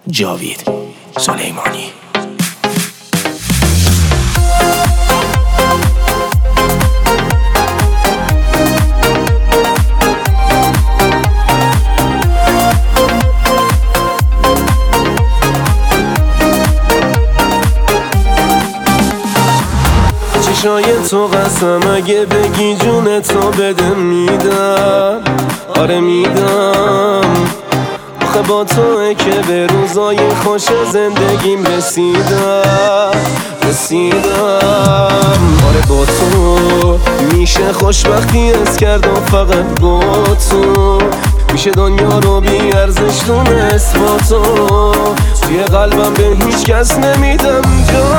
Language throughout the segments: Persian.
جاوید سلیمانی. چشای تو قسم اگه بگی جونتو بده میدم، آره میدم. آخه با توه که به روزای خوش زندگیم رسیدم. آره با تو میشه خوشبختی از کرد و فقط با تو میشه دنیا رو بی ارزش دونست. با تو توی قلبم به هیچ کس نمیدم جا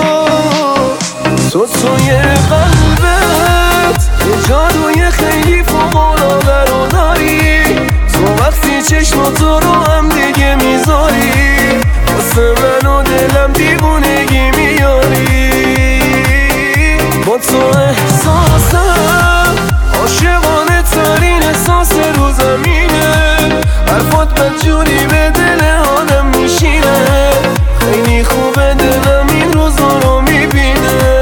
تو توی قلبت یه جادوی خیلی فوق‌العاده رو داری. تو وقتی چشماتو رو هم دیگه میذاری واسه من و دلم دیوونگی میاری. با تو احساسم عاشقانه ترین احساس رو زمینه. حرفات بدجوری به دل آدم میشینه. خیلی خوبه دلم این روزا رو میبینه.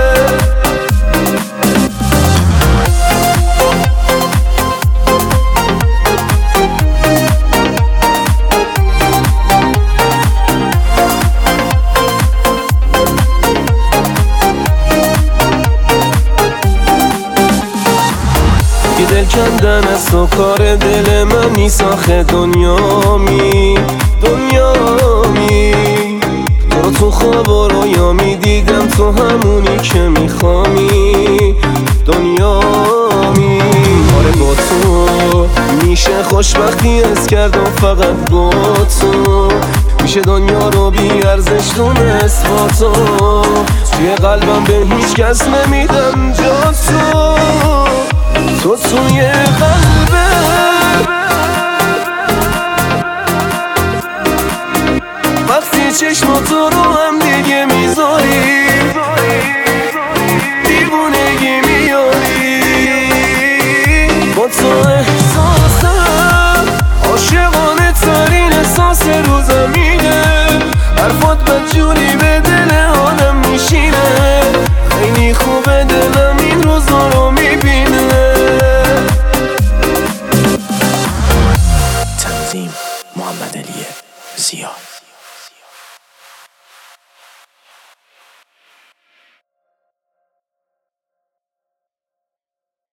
دل کندن از تو کار دل من نیست آخه دنیامی. تو رو تو خواب و رویا میدیدم، تو همونی که میخوامی. دنیامی آره با تو میشه خوشبختی از کرد و فقط با تو میشه دنیا رو بی ارزش دونست. با تو توی قلبم به هیچ کس نمیدم جا تو توی قلبت وقتی چشماتو رو